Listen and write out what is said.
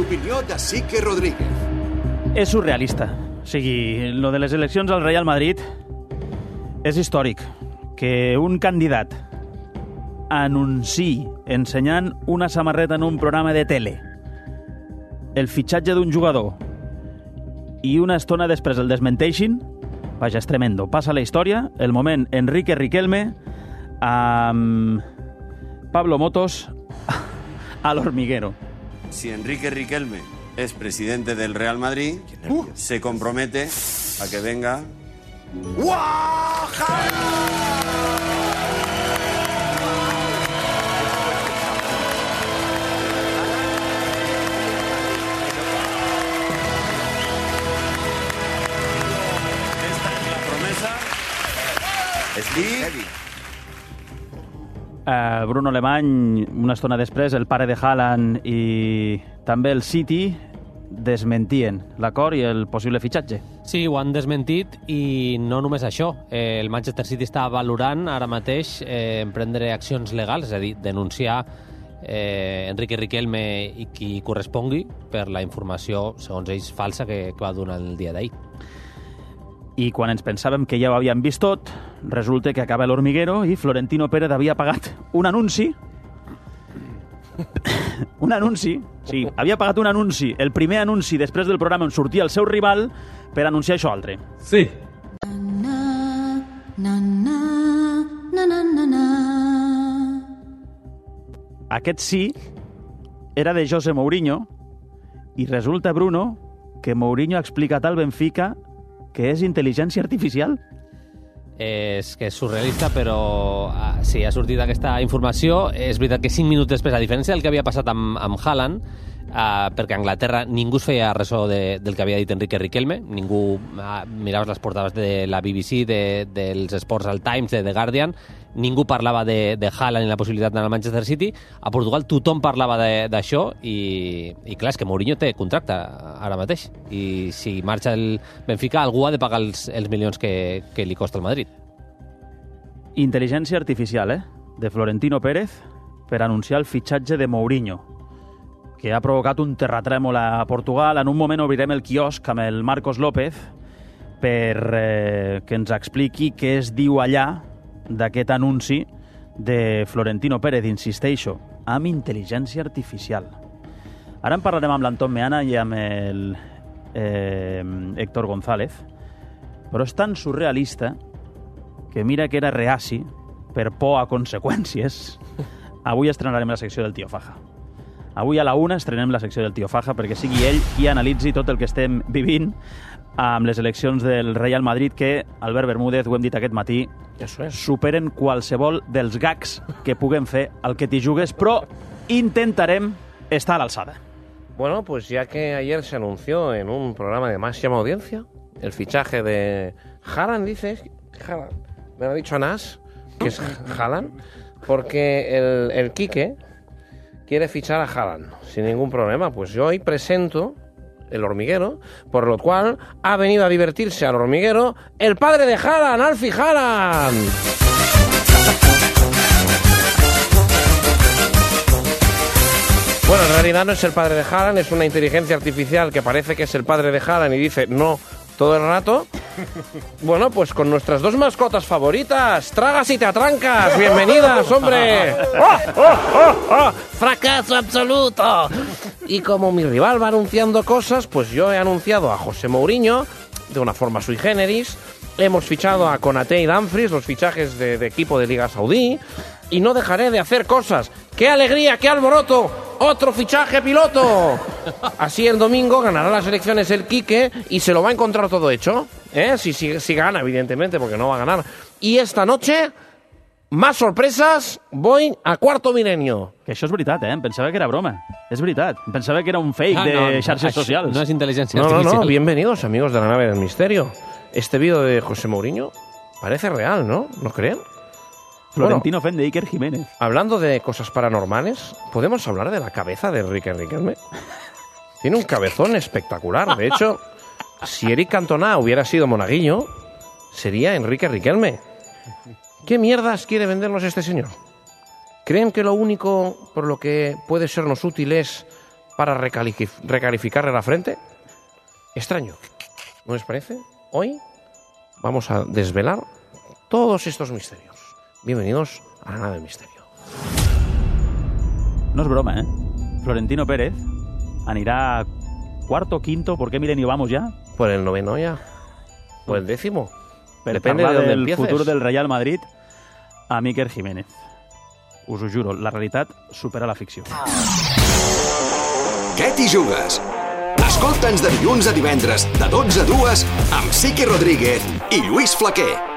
L'opinió de Sique Rodríguez. És surrealista. O sigui, lo de les eleccions al Real Madrid és històric. Que un candidat anunciï ensenyant una samarreta en un programa de tele el fitxatge d'un jugador i una estona després el desmenteixin, vaja, és tremendo. Passa la història, el moment Enrique Riquelme amb Pablo Motos al hormiguero. Si Enrique Riquelme es presidente del Real Madrid, se compromete a que venga... Esta es la promesa. Bruno Alemany, una estona després, el pare de Haaland i també el City desmentien l'acord i el possible fitxatge. Sí, ho han desmentit i no només això. El Manchester City està valorant ara mateix emprendre accions legals, és a dir, denunciar Enrique Riquelme i qui correspongui per la informació, segons ells, falsa que va donar el dia d'ahir. I quan ens pensàvem que ja ho havíem vist tot, resulta que acaba l'Hormiguero i Florentino Pérez havia pagat un anunci. Un anunci, sí, havia pagat un anunci, el primer anunci després del programa on sortia el seu rival, per anunciar això altre. Sí. Aquest sí era de José Mourinho i resulta, Bruno, que Mourinho ha explicat al Benfica que és intel·ligència artificial. És que és surrealista, però sí, ha sortit aquesta informació. És veritat que 5 minuts després, a diferència del que havia passat amb Haaland, perquè a Anglaterra ningú es feia ressò del que havia dit Enrique Riquelme, ningú miraves les portades de la BBC, dels Sports al Times, de The Guardian, ningú parlava de Haaland i la possibilitat d'anar al Manchester City. A Portugal tothom parlava d'això i clar, és que Mourinho té contracte ara mateix i si marxa el Benfica algú ha de pagar els milions que li costa el Madrid. Intel·ligència artificial, de Florentino Pérez per anunciar el fitxatge de Mourinho, que ha provocat un terratrèmol a Portugal. En un moment obrirem el quiosc amb el Marcos López per que ens expliqui què es diu allà d'aquest anunci de Florentino Pérez, insisteixo, amb intel·ligència artificial. Ara en parlarem amb l'Anton Meana i amb el Héctor González, però és tan surrealista que mira que era reaci per por a conseqüències. Avui estrenarem la secció del Tío Faja. Avui a la 1 estrenem la secció del Tío Faja perquè sigui ell qui analitzi tot el que estem vivint amb les eleccions del Real Madrid que, Albert Bermúdez, ho hem dit aquest matí, superen qualsevol dels gags que puguem fer al que t'hi jugues, però intentarem estar a l'alçada. Bueno, pues ya que ayer se anunció en un programa de máxima audiencia el fichaje de Haaland, dices, Haaland, me lo ha dicho Anas, que es Haaland, porque el Quique quiere fichar a Haaland sin ningún problema. Pues yo hoy presento el hormiguero, por lo cual ha venido a divertirse al hormiguero el padre de Haaland, Alfie Haaland. Bueno, en realidad no es el padre de Haaland, es una inteligencia artificial que parece que es el padre de Haaland y dice no todo el rato. Bueno, pues con nuestras dos mascotas favoritas, Tragas y Te Atrancas, bienvenidas, hombre. ¡Oh, oh, oh, oh! ¡Fracaso absoluto! Y como mi rival va anunciando cosas, pues yo he anunciado a José Mourinho de una forma sui generis. Hemos fichado a Konaté y Dumfries, los fichajes de equipo de Liga Saudí. Y no dejaré de hacer cosas. ¡Qué alegría, qué alboroto! ¡Otro fichaje piloto! Así el domingo ganará las elecciones el Quique y se lo va a encontrar todo hecho. Si gana, evidentemente, porque no va a ganar. Y esta noche, más sorpresas, voy a Cuarto Milenio. Que això és veritat, Em pensava que era broma. És veritat. Em pensava que era un fake de xarxes socials. No és intel·ligència No, artificial. bienvenidos, amigos de la nave del misterio. Este vídeo de José Mourinho parece real, ¿no? ¿No creen? Florentino Fende, Iker Jiménez. Hablando de cosas paranormales, ¿podemos hablar de la cabeza de Enrique Riquelme? Tiene un cabezón espectacular. De hecho, si Eric Cantona hubiera sido monaguillo, sería Enrique Riquelme. ¿Qué mierdas quiere vendernos este señor? ¿Creen que lo único por lo que puede sernos útil es para recalificarle la frente? Extraño, ¿no les parece? Hoy vamos a desvelar todos estos misterios. Bienvenidos a la nave del misterio. No és broma, Florentino Pérez anirà cuarto, quinto, ¿por qué milenio vamos ya? ¿Por el 9º ya? ¿Por el 10º? Per Depende parlar de dónde del empieces. futur del Real Madrid a Iker Jiménez. Us ho juro, la realitat supera la ficció. Què t'hi jugues? Escolta'ns de dilluns a divendres, de 12 a 2, amb Sique Rodríguez i Lluís Flaquer.